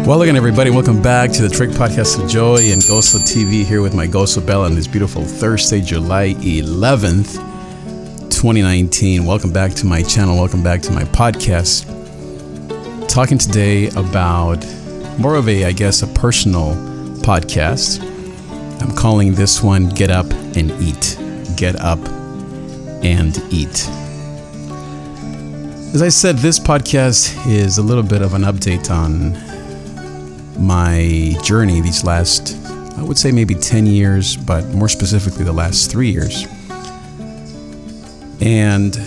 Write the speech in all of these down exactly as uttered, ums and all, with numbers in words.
Well, again, everybody, welcome back to the Trick Podcast of Joy and Goso T V here with my Goso Bell on this beautiful Thursday, July eleventh, twenty nineteen. Welcome back to my channel. Welcome back to my podcast. Talking today about more of a, I guess, a personal podcast. I'm calling this one Get Up and Eat. Get Up and Eat. As I said, this podcast is a little bit of an update on my journey these last, I would say maybe ten years, but more specifically the last three years. And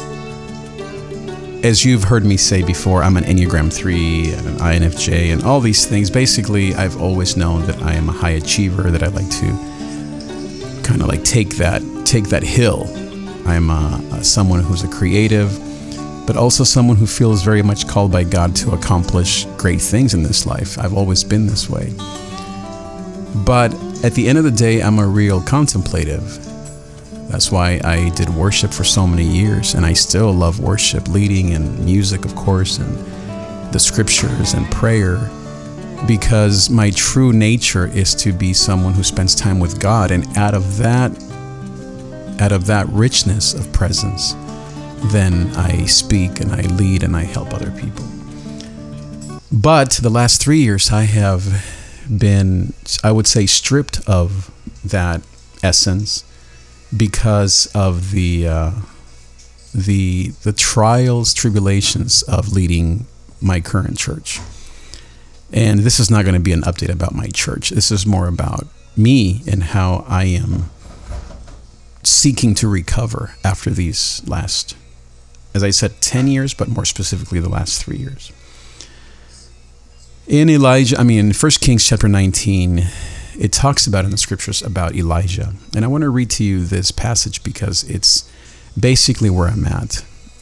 as you've heard me say before, I'm an Enneagram three and an I N F J and all these things. Basically, I've always known that I am a high achiever, that I like to kind of like take that, take that hill. I'm a, a, someone who's a creative, but also someone who feels very much called by God to accomplish great things in this life. I've always been this way. But at the end of the day, I'm a real contemplative. That's why I did worship for so many years, and I still love worship, leading and music, of course, and the scriptures and prayer, because my true nature is to be someone who spends time with God, and out of that, out of that richness of presence, then I speak and I lead and I help other people. But the last three years, I have been, I would say, stripped of that essence because of the uh, the the trials, tribulations of leading my current church. And this is not going to be an update about my church. This is more about me and how I am seeking to recover after these last, as I said, ten years, but more specifically the last three years. In Elijah, I mean, in First Kings chapter nineteen, it talks about in the scriptures about Elijah. And I want to read to you this passage because it's basically where I'm at.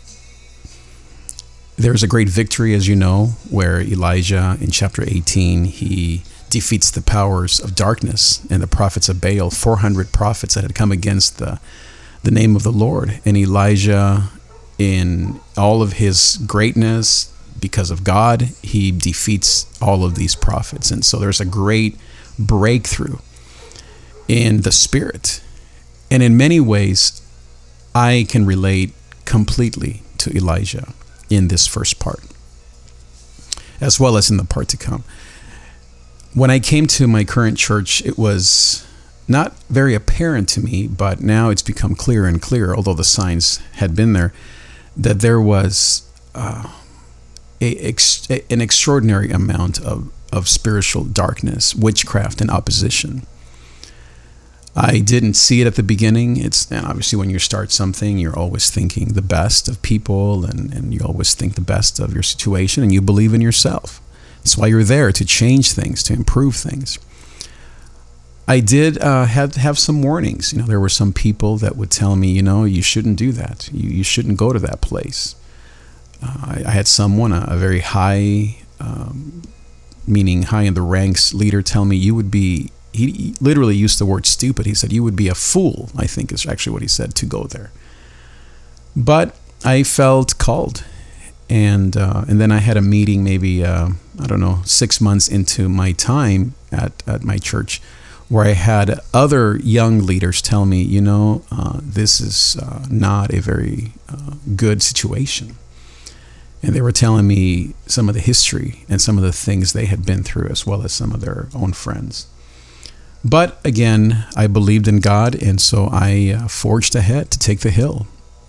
There's a great victory, as you know, where Elijah in chapter eighteen, he defeats the powers of darkness and the prophets of Baal, four hundred prophets that had come against the, the name of the Lord. And Elijah, in all of his greatness, because of God, he defeats all of these prophets. And so there's a great breakthrough in the spirit. And in many ways, I can relate completely to Elijah in this first part, as well as in the part to come. When I came to my current church, it was not very apparent to me, but now it's become clearer and clearer, although the signs had been there, that there was uh, a, ex, an extraordinary amount of, of spiritual darkness, witchcraft, and opposition. I didn't see it at the beginning. It's and obviously when you start something, you're always thinking the best of people, and, and you always think the best of your situation, and you believe in yourself. That's why you're there, to change things, to improve things. I did uh, have have some warnings. You know, there were some people that would tell me, you know, you shouldn't do that. You you shouldn't go to that place. Uh, I, I had someone, a, a very high, um, meaning high in the ranks leader, tell me you would be. He, he literally used the word stupid. He said you would be a fool, I think is actually what he said, to go there. But I felt called, and uh, and then I had a meeting, maybe uh, I don't know, six months into my time at at my church, where I had other young leaders tell me, you know, uh, this is uh, not a very uh, good situation. And they were telling me some of the history and some of the things they had been through, as well as some of their own friends. But again, I believed in God, and so I uh, forged ahead to take the hill.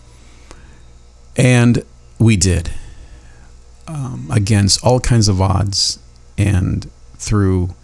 And we did, um, against all kinds of odds, and through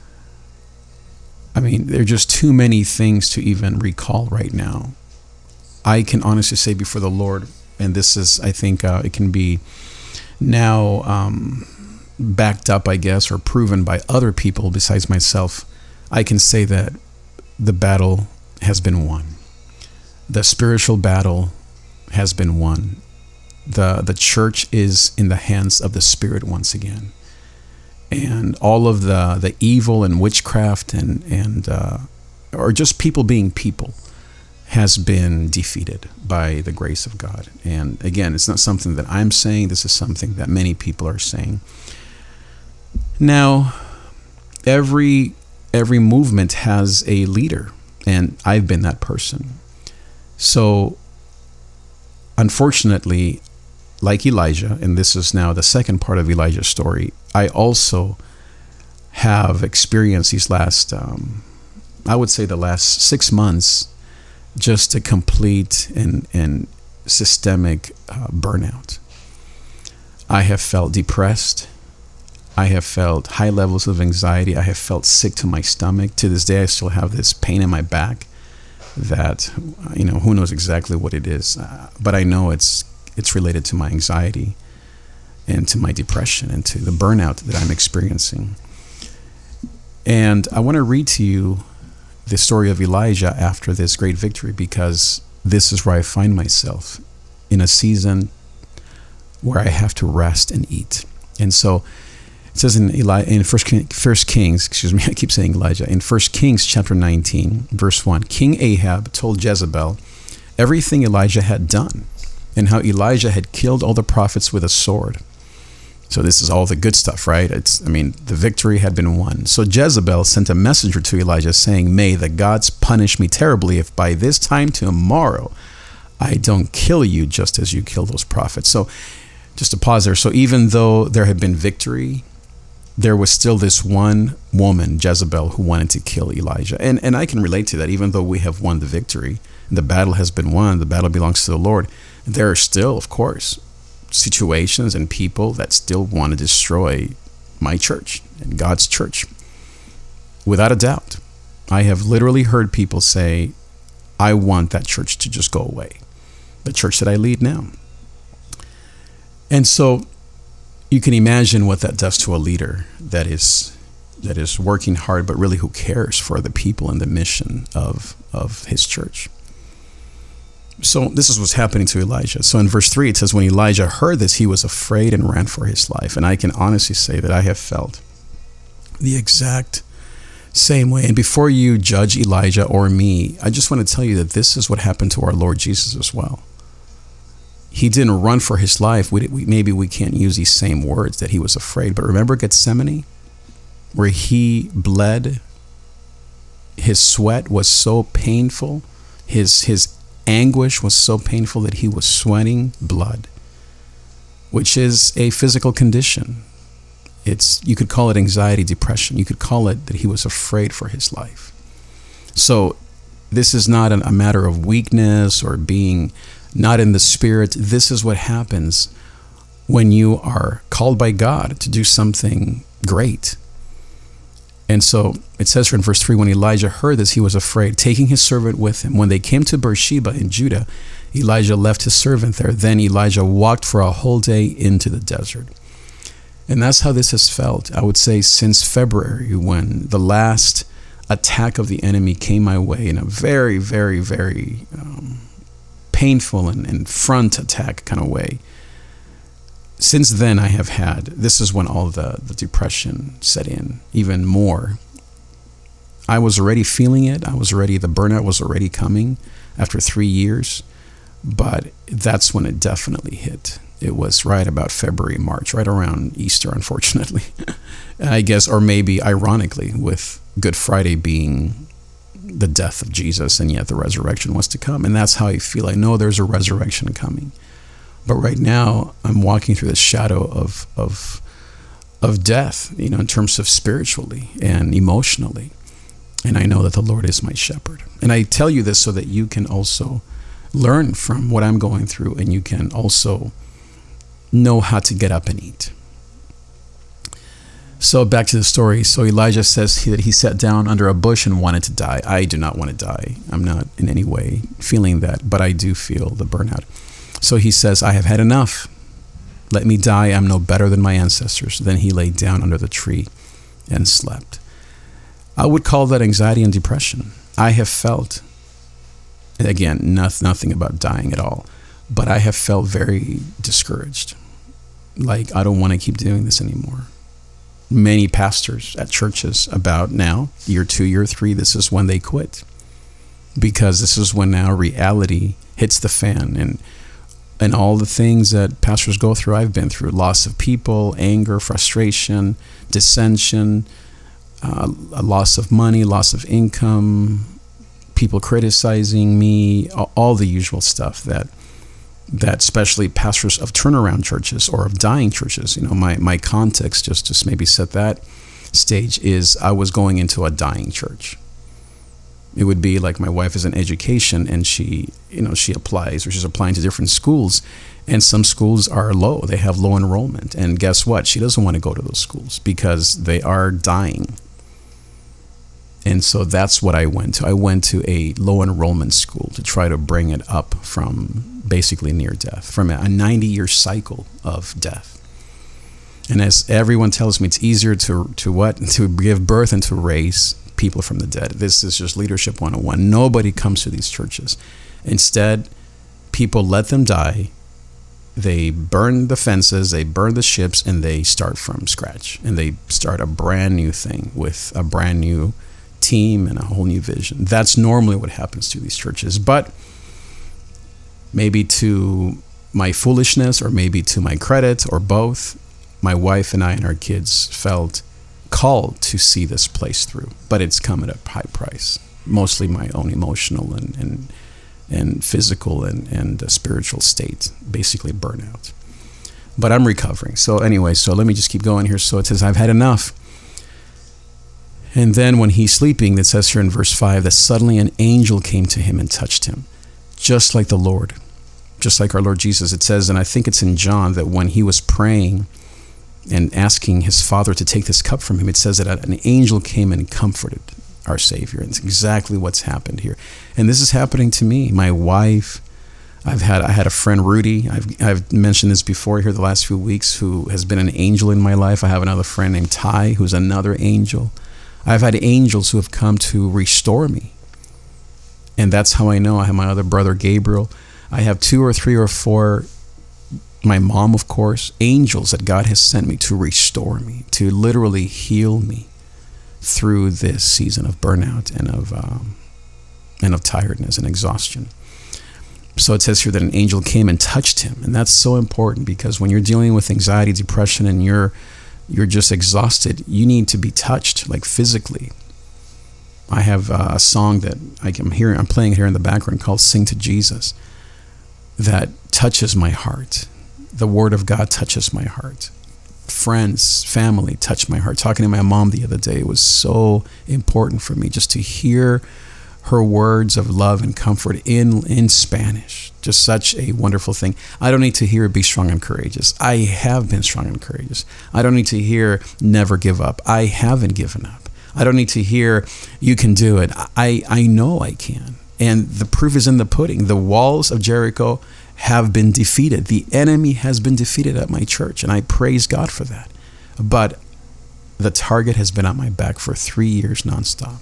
I mean, there are just too many things to even recall right now. I can honestly say before the Lord, and this is, I think, uh, it can be now um, backed up, I guess, or proven by other people besides myself. I can say that the battle has been won. The spiritual battle has been won. The the church is in the hands of the Spirit once again. And all of the, the evil and witchcraft and, and uh, or just people being people has been defeated by the grace of God. And again, it's not something that I'm saying. This is something that many people are saying. Now, every every movement has a leader, and I've been that person. So, unfortunately, like Elijah, and this is now the second part of Elijah's story, I also have experienced these last, um, I would say the last six months, just a complete and, and systemic uh, burnout. I have felt depressed. I have felt high levels of anxiety. I have felt sick to my stomach. To this day, I still have this pain in my back that, you know, who knows exactly what it is. Uh, but I know it's it's related to my anxiety and to my depression and to the burnout that I'm experiencing. And I want to read to you the story of Elijah after this great victory, because this is where I find myself in a season where I have to rest and eat. And so it says in Eli, in First King, First Kings, excuse me, I keep saying Elijah, in First Kings chapter nineteen, verse one, King Ahab told Jezebel everything Elijah had done and how Elijah had killed all the prophets with a sword. So this is all the good stuff, right? It's, I mean, the victory had been won. So Jezebel sent a messenger to Elijah saying, "May the gods punish me terribly if by this time tomorrow I don't kill you just as you killed those prophets." So just to pause there. So even though there had been victory, there was still this one woman, Jezebel, who wanted to kill Elijah. And and I can relate to that. Even though we have won the victory, the battle has been won, the battle belongs to the Lord, there are still, of course, situations and people that still want to destroy my church and God's church. Without a doubt. I have literally heard people say, I want that church to just go away. The church that I lead now. And so you can imagine what that does to a leader that is that is working hard, but really who cares for the people and the mission of, of his church. So this is what's happening to Elijah. So in verse three, it says, when Elijah heard this, he was afraid and ran for his life. And I can honestly say that I have felt the exact same way. And before you judge Elijah or me, I just want to tell you that this is what happened to our Lord Jesus as well. He didn't run for his life. We, we, maybe we can't use these same words that he was afraid. But remember Gethsemane, where he bled? His sweat was so painful. His his anguish was so painful that he was sweating blood, which is a physical condition. It's, you could call it anxiety, depression. You could call it that he was afraid for his life. So this is not an, a matter of weakness or being not in the spirit. This is what happens when you are called by God to do something great. And so it says here in verse three, when Elijah heard this, he was afraid, taking his servant with him. When they came to Beersheba in Judah, Elijah left his servant there. Then Elijah walked for a whole day into the desert. And that's how this has felt, I would say, since February, when the last attack of the enemy came my way in a very, very, very um, painful and, and front attack kind of way. Since then, I have had, this is when all the, the depression set in even more. I was already feeling it. I was already, the burnout was already coming after three years. But that's when it definitely hit. It was right about February, March, right around Easter, unfortunately. I guess, or maybe ironically, with Good Friday being the death of Jesus, and yet the resurrection was to come. And that's how I feel. I know there's a resurrection coming. But right now, I'm walking through the shadow of of of death, you know, in terms of spiritually and emotionally. And I know that the Lord is my shepherd. And I tell you this so that you can also learn from what I'm going through, and you can also know how to get up and eat. So back to the story. So Elijah says that he sat down under a bush and wanted to die. I do not want to die. I'm not in any way feeling that, but I do feel the burnout. So he says, I have had enough. Let me die. I'm no better than my ancestors. Then he lay down under the tree and slept. I would call that anxiety and depression. I have felt, again, not, nothing about dying at all, but I have felt very discouraged. Like, I don't want to keep doing this anymore. Many pastors at churches about now, year two, year three, this is when they quit. Because this is when now reality hits the fan, and And all the things that pastors go through, I've been through. Loss of people, anger, frustration, dissension, uh, a loss of money, loss of income, people criticizing me, all the usual stuff that that especially pastors of turnaround churches or of dying churches, you know, my, my context, just to maybe set that stage, is I was going into a dying church. It would be like my wife is in education and she, you know, she applies or she's applying to different schools, and some schools are low. They have low enrollment. And guess what? She doesn't want to go to those schools because they are dying. And so that's what I went to. I went to a low enrollment school to try to bring it up from basically near death, from a ninety-year cycle of death. And as everyone tells me, it's easier to to what? To give birth and to raise people from the dead. This is just leadership one oh one. Nobody comes to these churches. Instead, people let them die. They burn the fences, they burn the ships, and they start from scratch. And they start a brand new thing with a brand new team and a whole new vision. That's normally what happens to these churches. But maybe to my foolishness, or maybe to my credit, or both, my wife and I and our kids felt called to see this place through. But it's come at a high price, mostly my own emotional and and, and physical and, and spiritual state, basically burnout. But I'm recovering. So anyway, so let me just keep going here. So it says, I've had enough. And then when he's sleeping, it says here in verse five, that suddenly an angel came to him and touched him, just like the Lord, just like our Lord Jesus. It says, and I think it's in John, that when he was praying and asking his Father to take this cup from him, it says that an angel came and comforted our Savior. And it's exactly what's happened here. And this is happening to me. My wife, I've had I had a friend, Rudy. I've I've mentioned this before here the last few weeks, who has been an angel in my life. I have another friend named Ty, who's another angel. I've had angels who have come to restore me. And that's how I know. I have my other brother, Gabriel. I have two or three or four, my mom, of course, angels that God has sent me to restore me, to literally heal me through this season of burnout and of um, and of tiredness and exhaustion. So it says here that an angel came and touched him. And that's so important, because when you're dealing with anxiety, depression, and you're you're just exhausted, you need to be touched, like physically. I have uh, a song that I'm hearing, I'm playing here in the background, called Sing to Jesus, that touches my heart. The Word of God touches my heart. Friends, family touch my heart. Talking to my mom the other day, it was so important for me just to hear her words of love and comfort in in Spanish. Just such a wonderful thing. I don't need to hear be strong and courageous. I have been strong and courageous. I don't need to hear never give up. I haven't given up. I don't need to hear you can do it. I, I know I can. And the proof is in the pudding. The walls of Jericho have been defeated. The enemy has been defeated at my church, and I praise God for that. But the target has been on my back for three years nonstop.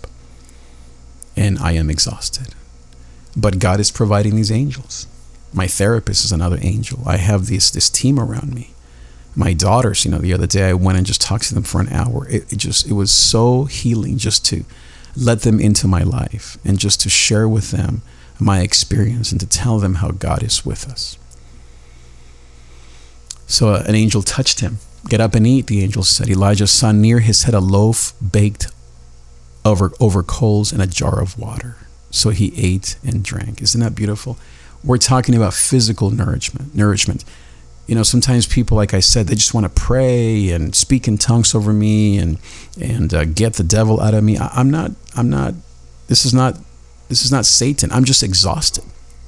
And I am exhausted. But God is providing these angels. My therapist is another angel. I have this this team around me. My daughters, you know, the other day I went and just talked to them for an hour. It, it just, it was so healing just to let them into my life and just to share with them my experience and to tell them how God is with us. So uh, an angel touched him. Get up and eat, the angel said. Elijah saw near his head a loaf baked over over coals and a jar of water. So he ate and drank. Isn't that beautiful? We're talking about physical nourishment. Nourishment. You know, sometimes people, like I said, they just want to pray and speak in tongues over me and and uh, get the devil out of me. I, I'm not. I'm not. This is not. This is not Satan. I'm just exhausted.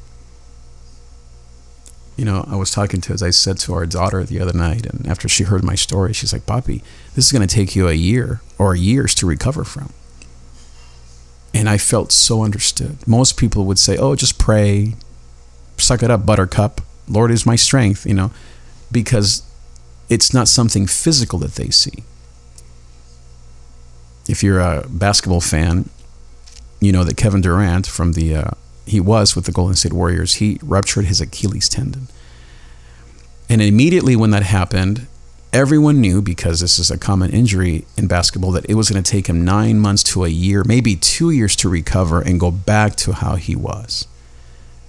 You know, I was talking to, as I said, to our daughter the other night, and after she heard my story, she's like, "Papi, this is going to take you a year or years to recover from." And I felt so understood. Most people would say, "Oh, just pray, suck it up, buttercup. Lord is my strength," you know, because it's not something physical that they see. If you're a basketball fan, you know that Kevin Durant, from the uh, he was with the Golden State Warriors, he ruptured his Achilles tendon. And immediately when that happened, everyone knew, because this is a common injury in basketball, that it was going to take him nine months to a year, maybe two years to recover and go back to how he was.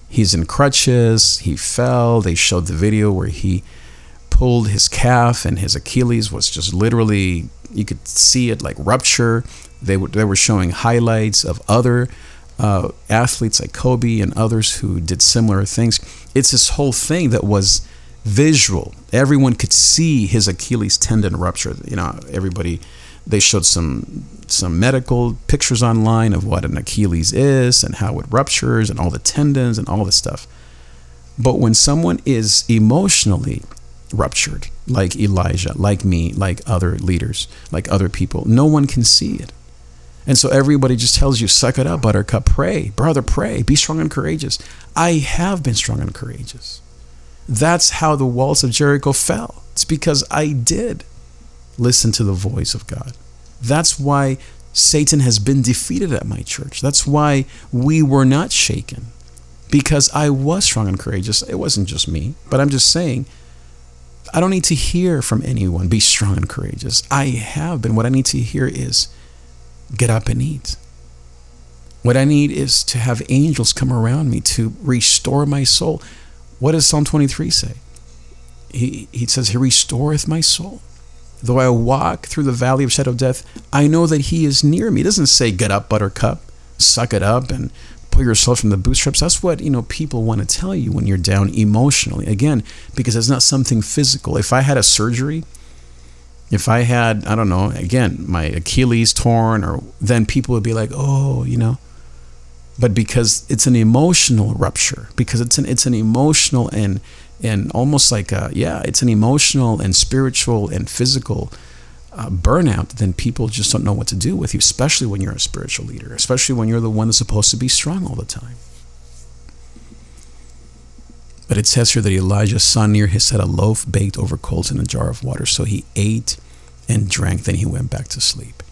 He's in crutches. He fell. They showed the video where he pulled his calf and his Achilles was just literally, you could see it like rupture. They were, they were showing highlights of other uh, athletes like Kobe and others who did similar things. It's this whole thing that was visual. Everyone could see his Achilles tendon rupture. You know, everybody, they showed some some medical pictures online of what an Achilles is and how it ruptures and all the tendons and all this stuff. But when someone is emotionally ruptured, like Elijah, like me, like other leaders, like other people, no one can see it. And so everybody just tells you, suck it up, Buttercup, pray, brother, pray, be strong and courageous. I have been strong and courageous. That's how the walls of Jericho fell. It's because I did listen to the voice of God. That's why Satan has been defeated at my church. That's why we were not shaken, because I was strong and courageous. It wasn't just me, but I'm just saying, I don't need to hear from anyone, be strong and courageous. I have been. What I need to hear is, get up and eat. What I need is to have angels come around me to restore my soul. What does Psalm twenty-three say? He, he says, he restoreth my soul. Though I walk through the valley of shadow of death, I know that he is near me. It doesn't say, get up, Buttercup, suck it up and pull yourself from the bootstraps. That's what, you know, people want to tell you when you're down emotionally. Again, because it's not something physical. If I had a surgery, if I had, I don't know, again, my Achilles torn, or then people would be like, oh, you know, but because it's an emotional rupture, because it's an it's an emotional and and almost like a, yeah, it's an emotional and spiritual and physical uh, burnout, then people just don't know what to do with you, especially when you're a spiritual leader, especially when you're the one that's supposed to be strong all the time. But it says here that Elijah saw near his head a loaf baked over coals in a jar of water. So he ate and drank, then he went back to sleep.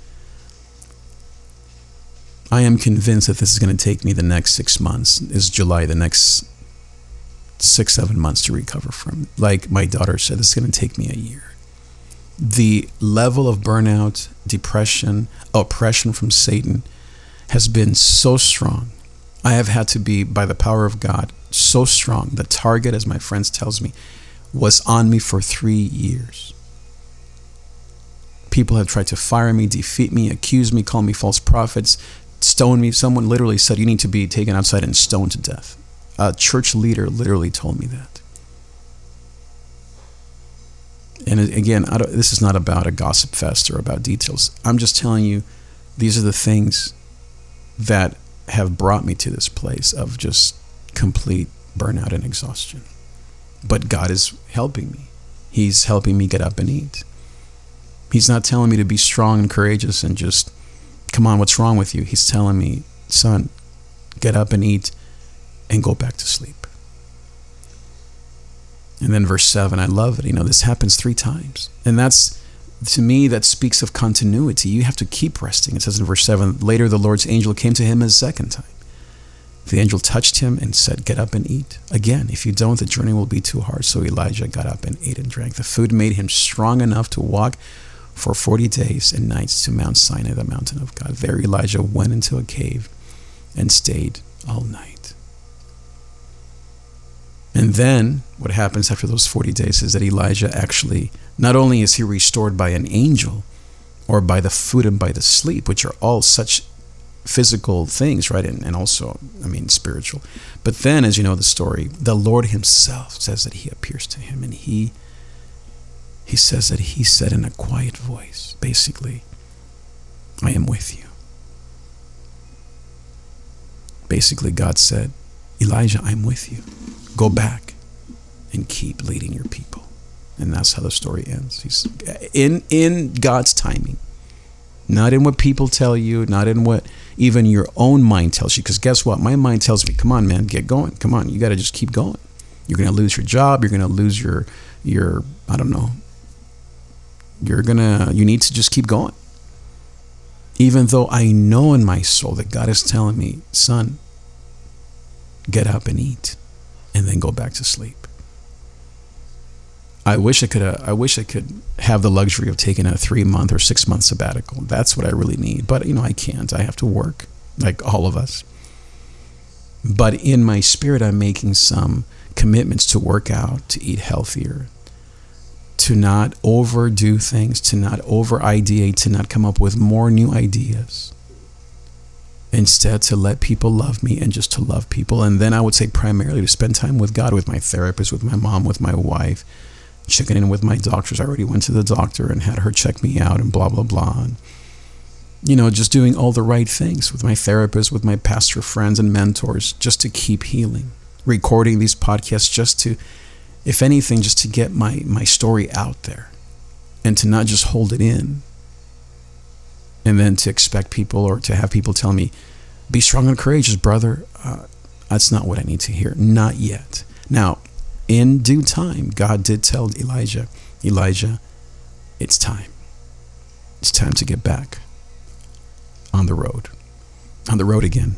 I am convinced that this is going to take me the next six months, is July, the next six, seven months to recover from. Like my daughter said, this is going to take me a year. The level of burnout, depression, oppression from Satan has been so strong. I have had to be, by the power of God, so strong. The target, as my friends tells me, was on me for three years. People have tried to fire me, defeat me, accuse me, call me false prophets, stone me. Someone literally said, you need to be taken outside and stoned to death. A church leader literally told me that. And again, I don't, this is not about a gossip fest or about details. I'm just telling you, these are the things that have brought me to this place of just complete burnout and exhaustion. But God is helping me. He's helping me get up and eat. He's not telling me to be strong and courageous and just, come on, what's wrong with you? He's telling me, son, get up and eat and go back to sleep. And then verse seven, I love it. You know, this happens three times. And that's, to me, that speaks of continuity. You have to keep resting. It says in verse seven, later the Lord's angel came to him a second time. The angel touched him and said, get up and eat. Again, if you don't, the journey will be too hard. So Elijah got up and ate and drank. The food made him strong enough to walk for forty days and nights to Mount Sinai, the mountain of God. There Elijah went into a cave and stayed all night. And then what happens after those forty days is that Elijah actually, not only is he restored by an angel or by the food and by the sleep, which are all such physical things, right? And, and also, I mean, spiritual. But then, as you know the story, the Lord himself says that he appears to him, and he he says that he said in a quiet voice, basically, I am with you. Basically, God said, Elijah, I'm with you. Go back and keep leading your people. And that's how the story ends. He's in, in God's timing. Not in what people tell you, not in what even your own mind tells you. Because guess what? My mind tells me, come on, man, get going. Come on, you got to just keep going. You're going to lose your job. You're going to lose your, your, I don't know. You're going to, you need to just keep going. Even though I know in my soul that God is telling me, son, get up and eat. And then go back to sleep. I wish I could. Uh, I wish I could have the luxury of taking a three-month or six-month sabbatical. That's what I really need. But you know, I can't. I have to work, like all of us. But in my spirit, I'm making some commitments to work out, to eat healthier, to not overdo things, to not over ideate, to not come up with more new ideas. Instead, to let people love me and just to love people. And then I would say primarily to spend time with God, with my therapist, with my mom, with my wife, checking in with my doctors. I already went to the doctor and had her check me out and blah, blah, blah. And, you know, just doing all the right things with my therapist, with my pastor friends and mentors, just to keep healing. Recording these podcasts just to, if anything, just to get my, my story out there and to not just hold it in. And then to expect people or to have people tell me, be strong and courageous, brother. Uh, that's not what I need to hear. Not yet. Now, in due time, God did tell Elijah, Elijah, it's time. It's time to get back on the road. On the road again.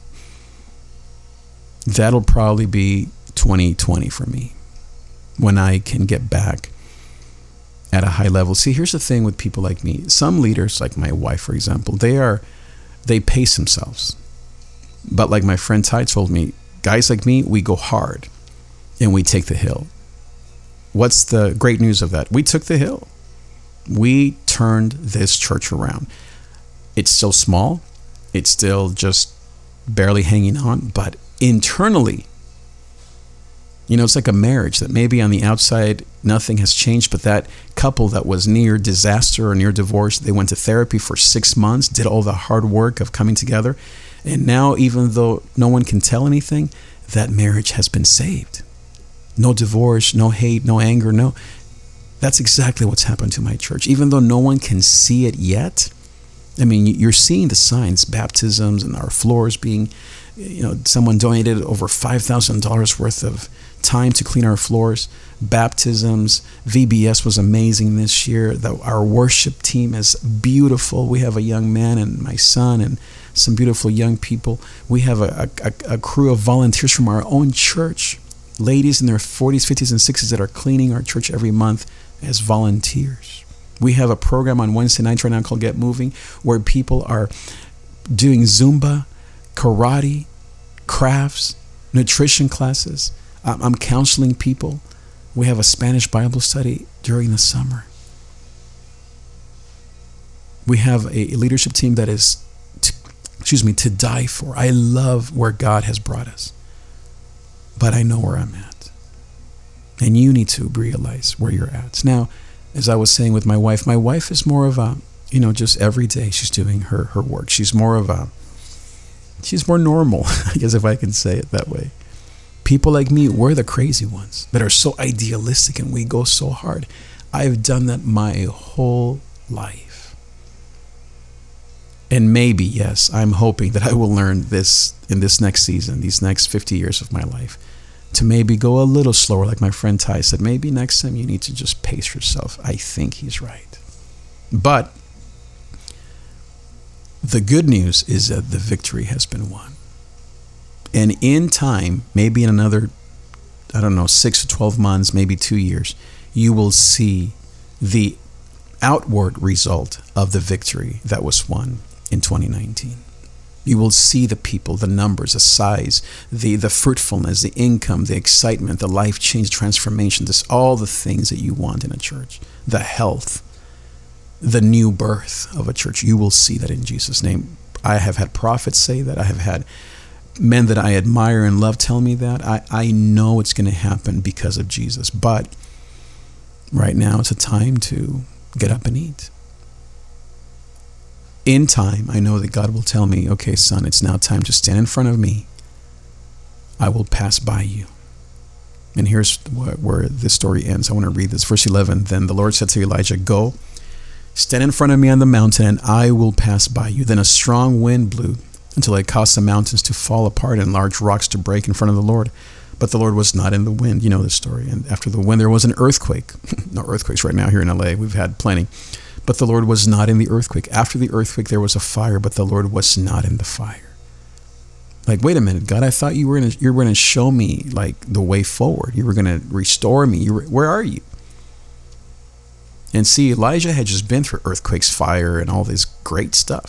That'll probably be twenty twenty for me, when I can get back at a high level. See, here's the thing with people like me. Some leaders, like my wife, for example, they are, they pace themselves. But like my friend Ty told me, guys like me, we go hard and we take the hill. What's the great news of that? We took the hill. We turned this church around. It's still small. It's still just barely hanging on, but internally, you know, it's like a marriage that maybe on the outside, nothing has changed, but that couple that was near disaster or near divorce, they went to therapy for six months, did all the hard work of coming together. And now, even though no one can tell anything, that marriage has been saved. No divorce, no hate, no anger, no. That's exactly what's happened to my church. Even though no one can see it yet, I mean, you're seeing the signs, baptisms and our floors being, you know, someone donated over five thousand dollars worth of time to clean our floors. Baptisms, V B S was amazing this year. The, our worship team is beautiful. We have a young man and my son and some beautiful young people. We have a, a, a crew of volunteers from our own church, ladies in their forties, fifties, and sixties that are cleaning our church every month as volunteers. We have a program on Wednesday nights right now called Get Moving, where people are doing Zumba, karate, crafts, nutrition classes. I'm counseling people. We have a Spanish Bible study during the summer. We have a leadership team that is, to, excuse me, to die for. I love where God has brought us, but I know where I'm at. And you need to realize where you're at. Now, as I was saying with my wife, my wife is more of a, you know, just every day she's doing her, her work. She's more of a, she's more normal, I guess if I can say it that way. People like me, we're the crazy ones that are so idealistic and we go so hard. I've done that my whole life. And maybe, yes, I'm hoping that I will learn this in this next season, these next fifty years of my life, to maybe go a little slower. Like my friend Ty said, maybe next time you need to just pace yourself. I think he's right. But the good news is that the victory has been won. And in time, maybe in another, I don't know, six to twelve months, maybe two years, you will see the outward result of the victory that was won in twenty nineteen. You will see the people, the numbers, the size, the, the fruitfulness, the income, the excitement, the life change, transformation, this, all the things that you want in a church, the health, the new birth of a church. You will see that in Jesus' name. I have had prophets say that. I have had men that I admire and love tell me that. I, I know it's going to happen because of Jesus. But right now it's a time to get up and eat. In time, I know that God will tell me, okay, son, it's now time to stand in front of me. I will pass by you. And here's where this story ends. I want to read this. Verse eleven, then the Lord said to Elijah, go, stand in front of me on the mountain, and I will pass by you. Then a strong wind blew until it caused the mountains to fall apart and large rocks to break in front of the Lord. But the Lord was not in the wind. You know this story. And after the wind, there was an earthquake. No earthquakes right now here in L A. We've had plenty. But the Lord was not in the earthquake. After the earthquake, there was a fire, but the Lord was not in the fire. Like, wait a minute, God, I thought you were gonna, you were going to show me like the way forward. You were going to restore me. You were, where are you? And see, Elijah had just been through earthquakes, fire, and all this great stuff.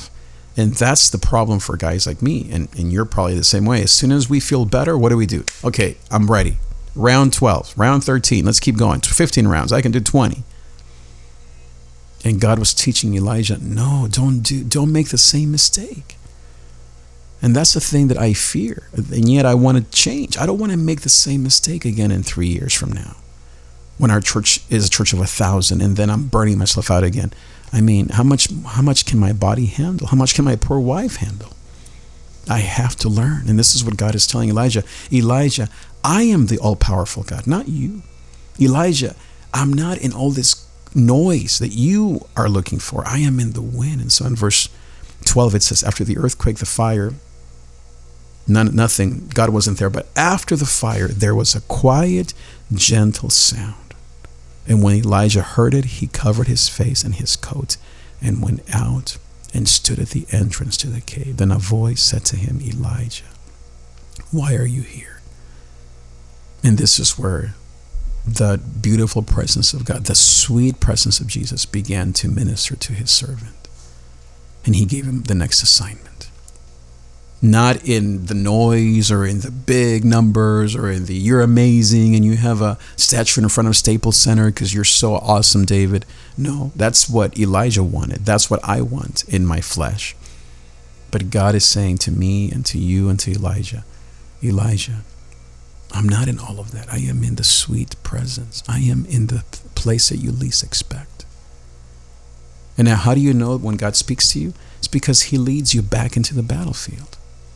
And that's the problem for guys like me. And, and you're probably the same way. As soon as we feel better, what do we do? Okay, I'm ready. Round twelve, round thirteen. Let's keep going. fifteen rounds. I can do twenty. And God was teaching Elijah, no, don't do, don't make the same mistake. And that's the thing that I fear. And yet I want to change. I don't want to make the same mistake again in three years from now, when our church is a church of a thousand, and then I'm burning myself out again. I mean, how much how much can my body handle? How much can my poor wife handle? I have to learn. And this is what God is telling Elijah. Elijah, I am the all-powerful God, not you. Elijah, I'm not in all this noise that you are looking for. I am in the wind. And so in verse twelve, it says, after the earthquake, the fire, none, nothing, God wasn't there. But after the fire, there was a quiet, gentle sound. And when Elijah heard it, he covered his face and his coat and went out and stood at the entrance to the cave. Then a voice said to him, Elijah, why are you here? And this is where the beautiful presence of God, the sweet presence of Jesus, began to minister to his servant. And he gave him the next assignment. Not in the noise or in the big numbers or in the you're amazing and you have a statue in front of Staples Center because you're so awesome, David. No, that's what Elijah wanted. That's what I want in my flesh. But God is saying to me and to you and to Elijah, Elijah, I'm not in all of that. I am in the sweet presence. I am in the place that you least expect. And now how do you know when God speaks to you? It's because he leads you back into the battlefield.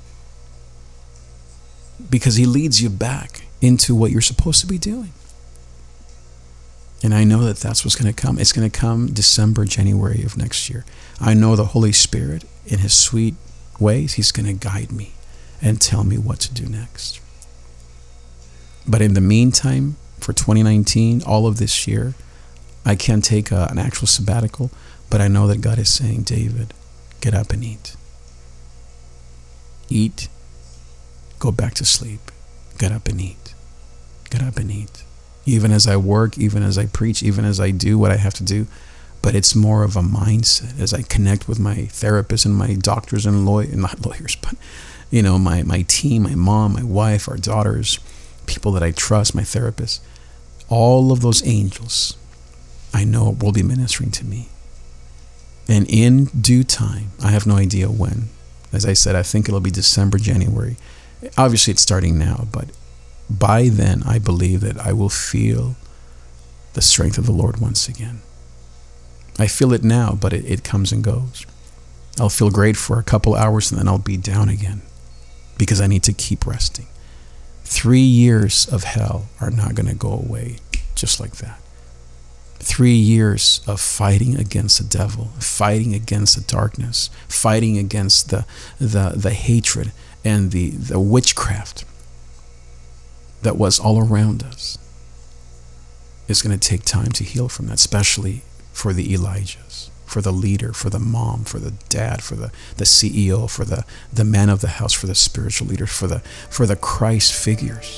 Because he leads you back into what you're supposed to be doing. And I know that that's what's going to come. It's going to come December, January of next year. I know the Holy Spirit, in his sweet ways, he's going to guide me and tell me what to do next. But in the meantime, for twenty nineteen, all of this year, I can't take a, an actual sabbatical, but I know that God is saying, David, get up and eat. Eat. Go back to sleep. Get up and eat. Get up and eat. Even as I work, even as I preach, even as I do what I have to do. But it's more of a mindset as I connect with my therapists and my doctors and lawyers, not lawyers, but you know, my, my team, my mom, my wife, our daughters, people that I trust, my therapists. All of those angels, I know will be ministering to me. And in due time, I have no idea when. As I said, I think it'll be December, January. Obviously, it's starting now, but by then, I believe that I will feel the strength of the Lord once again. I feel it now, but it, it comes and goes. I'll feel great for a couple hours, and then I'll be down again because I need to keep resting. Three years of hell are not going to go away just like that. Three years of fighting against the devil, fighting against the darkness, fighting against the the, the hatred and the, the witchcraft that was all around us. It's going to take time to heal from that, especially for the Elijahs, for the leader, for the mom, for the dad, for the, the C E O, for the, the man of the house, for the spiritual leaders, for the for the Christ figures.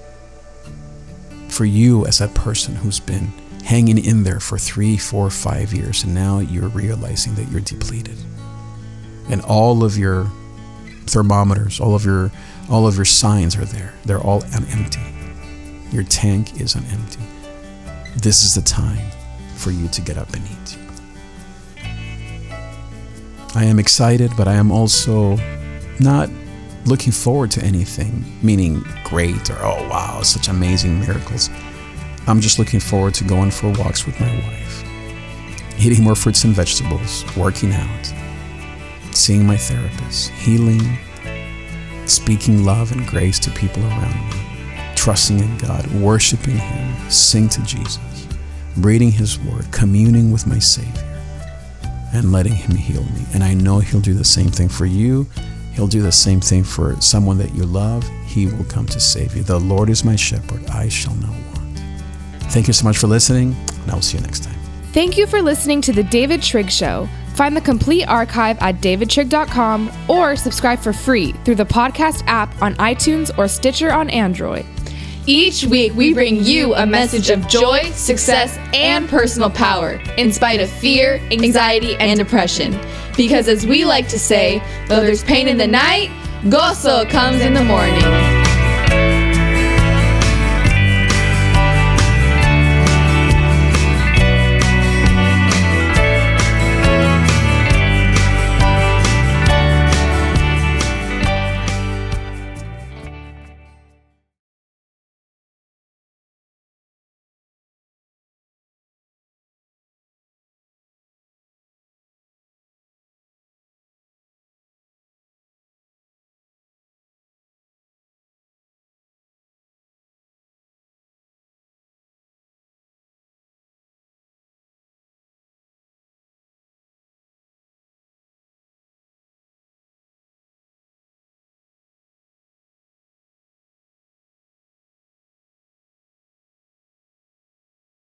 For you as that person who's been hanging in there for three, four, five years, and now you're realizing that you're depleted. And all of your thermometers, all of your all of your signs are there. They're all on empty. Your tank is on empty. This is the time for you to get up and eat. I am excited, but I am also not looking forward to anything, meaning great or, oh wow, such amazing miracles. I'm just looking forward to going for walks with my wife, eating more fruits and vegetables, working out, seeing my therapist, healing, speaking love and grace to people around me, trusting in God, worshiping him, sing to Jesus, reading his word, communing with my Savior, and letting him heal me. And I know he'll do the same thing for you. He'll do the same thing for someone that you love. He will come to save you. The Lord is my shepherd. I shall not want. Thank you so much for listening, and I will see you next time. Thank you for listening to The David Trigg Show. Find the complete archive at david trigg dot com or subscribe for free through the podcast app on iTunes or Stitcher on Android. Each week, we bring you a message of joy, success, and personal power in spite of fear, anxiety, and depression. Because as we like to say, though there's pain in the night, gozo comes in the morning.